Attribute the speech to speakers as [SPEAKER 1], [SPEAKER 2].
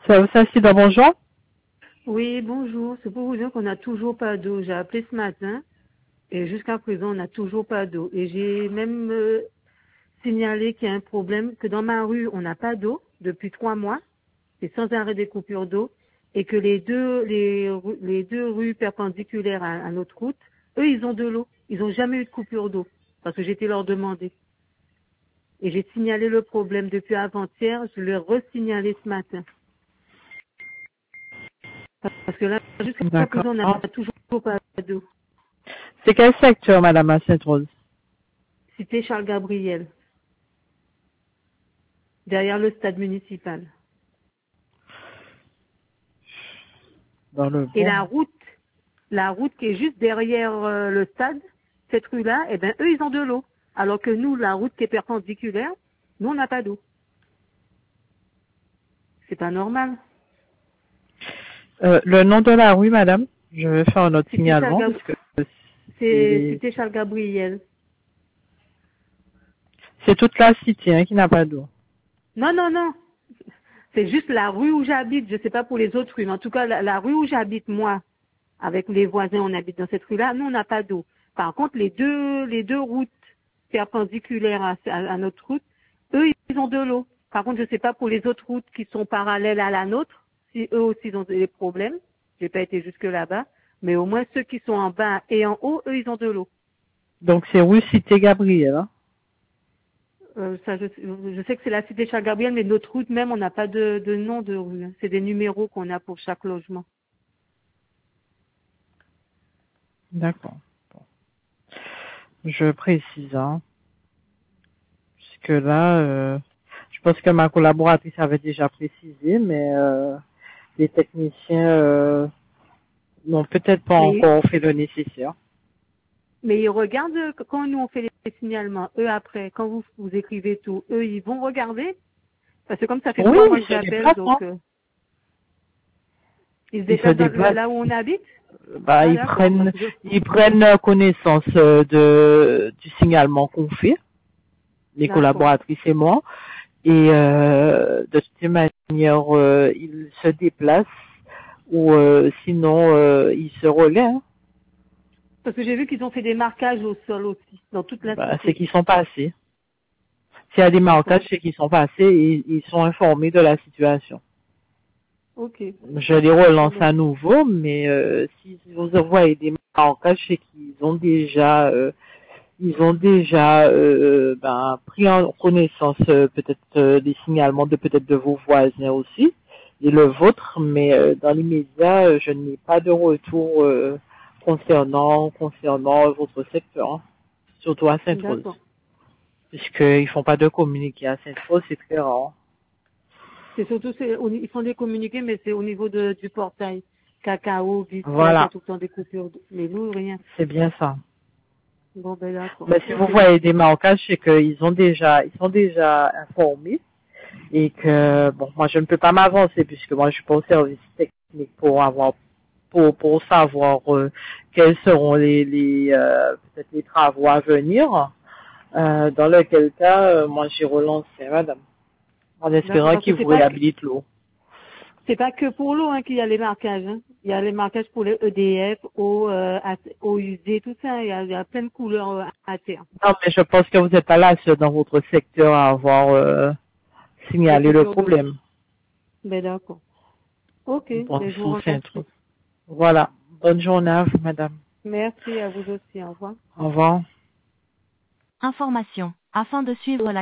[SPEAKER 1] Ça vous assiste bonjour?
[SPEAKER 2] Oui, bonjour. C'est pour vous dire qu'on n'a toujours pas d'eau. J'ai appelé ce matin et jusqu'à présent, on n'a toujours pas d'eau. Et j'ai même signalé qu'il y a un problème, que dans ma rue, on n'a pas d'eau depuis 3 mois. C'est sans arrêt des coupures d'eau. Et que les deux rues perpendiculaires à notre route, eux, ils ont de l'eau. Ils n'ont jamais eu de coupure d'eau parce que j'étais leur demander. Et j'ai signalé le problème depuis avant-hier. Je l'ai re-signalé ce matin. Parce que là, jusqu'à
[SPEAKER 1] D'accord.
[SPEAKER 2] présent, on n'a toujours pas d'eau.
[SPEAKER 1] C'est quel secteur, madame, à Sainte-Rose?
[SPEAKER 2] Cité Charles Gabriel, derrière le stade municipal.
[SPEAKER 1] Dans le
[SPEAKER 2] Et
[SPEAKER 1] bon.
[SPEAKER 2] la route qui est juste derrière le stade, cette rue-là, eh ben eux, ils ont de l'eau. Alors que nous, la route qui est perpendiculaire, nous, on n'a pas d'eau. C'est pas normal.
[SPEAKER 1] Le nom de la rue, madame? Je vais faire un autre
[SPEAKER 2] Cité Charles,
[SPEAKER 1] signalement parce que
[SPEAKER 2] c'est Cité Charles Gabriel.
[SPEAKER 1] c'est toute la cité qui n'a pas d'eau.
[SPEAKER 2] Non, non, non. C'est juste la rue où j'habite. Je sais pas pour les autres rues, mais en tout cas, la rue où j'habite, moi, avec les voisins, on habite dans cette rue-là, nous, on n'a pas d'eau. Par contre, les deux routes perpendiculaires à notre route, eux, ils ont de l'eau. Par contre, je sais pas pour les autres routes qui sont parallèles à la nôtre, si eux aussi ils ont des problèmes. J'ai pas été jusque là-bas. Mais au moins, ceux qui sont en bas et en haut, eux, ils ont de l'eau.
[SPEAKER 1] Donc c'est rue Cité Gabriel. Hein?
[SPEAKER 2] Ça, je sais que c'est la cité Charles Gabriel, mais notre route même, on n'a pas de nom de rue. C'est des numéros qu'on a pour chaque logement.
[SPEAKER 1] D'accord. Bon. Je précise, hein, puisque là, je pense que ma collaboratrice avait déjà précisé, mais les techniciens n'ont peut-être pas encore fait le nécessaire.
[SPEAKER 2] Mais ils regardent quand nous on fait les signalements. Eux après, quand vous écrivez tout, eux ils vont regarder. Parce que comme ça fait
[SPEAKER 1] Oui,
[SPEAKER 2] 3 mois
[SPEAKER 1] ils
[SPEAKER 2] que
[SPEAKER 1] se
[SPEAKER 2] j'appelle,
[SPEAKER 1] déplacent, hein.
[SPEAKER 2] donc ils se
[SPEAKER 1] Ils se
[SPEAKER 2] déplacent
[SPEAKER 1] déplacent.
[SPEAKER 2] là où on habite.
[SPEAKER 1] Bah,
[SPEAKER 2] Ah
[SPEAKER 1] ils
[SPEAKER 2] d'accord.
[SPEAKER 1] prennent, ils prennent connaissance du signalement qu'on fait, les
[SPEAKER 2] D'accord.
[SPEAKER 1] collaboratrices et moi, et de toute manière, ils se déplacent ou sinon ils se relaient. Hein.
[SPEAKER 2] Parce que j'ai vu qu'ils ont fait des marquages au sol aussi, dans toute la
[SPEAKER 1] Bah, c'est
[SPEAKER 2] cité.
[SPEAKER 1] qu'ils sont passés. S'il y a des
[SPEAKER 2] D'accord.
[SPEAKER 1] marquages, c'est qu'ils sont passés et ils sont informés de la situation.
[SPEAKER 2] Ok.
[SPEAKER 1] Je les relance à nouveau, mais si vous envoyez des marquages, c'est qu'ils ont déjà pris en connaissance peut-être des signalements de peut-être de vos voisins aussi et le vôtre, mais dans l'immédiat, je n'ai pas de retour concernant votre secteur, hein, surtout à Sainte-Rose,
[SPEAKER 2] D'accord.
[SPEAKER 1] puisqu'ils font pas de communiqué à Sainte-Rose, c'est très rare.
[SPEAKER 2] C'est surtout, ils font des communiqués, mais c'est au niveau du portail. Cacao, Vista, il y a
[SPEAKER 1] Voilà,
[SPEAKER 2] tout le temps des coupures. Mais nous, rien.
[SPEAKER 1] c'est bien ça.
[SPEAKER 2] Bon, ben d'accord.
[SPEAKER 1] Mais si vous
[SPEAKER 2] Ok.
[SPEAKER 1] voyez des marquages, c'est qu'ils sont déjà informés. Et que bon, moi je ne peux pas m'avancer puisque moi je suis pas au service technique pour savoir quels seront peut-être les travaux à venir. Dans lequel cas, moi j'ai relancé madame, en
[SPEAKER 2] D'accord.
[SPEAKER 1] espérant
[SPEAKER 2] Parce que
[SPEAKER 1] qu'ils vous réhabilitent l'eau.
[SPEAKER 2] c'est pas que pour l'eau qu'il y a les marquages. Hein. Il y a les marquages pour les EDF, eau usée, tout ça. Il y a plein de couleurs à terre.
[SPEAKER 1] Non, mais je pense que vous n'êtes pas la seule dans votre secteur à avoir
[SPEAKER 2] Des
[SPEAKER 1] signalé le
[SPEAKER 2] coupures d'eau.
[SPEAKER 1] problème.
[SPEAKER 2] Ben d'accord. Ok.
[SPEAKER 1] Bon,
[SPEAKER 2] Ben, je vous
[SPEAKER 1] sous centre.
[SPEAKER 2] remercie.
[SPEAKER 1] Voilà. Bonne journée à vous, madame.
[SPEAKER 2] Merci à vous aussi. Au revoir.
[SPEAKER 1] Au revoir.
[SPEAKER 3] Information. Afin de suivre la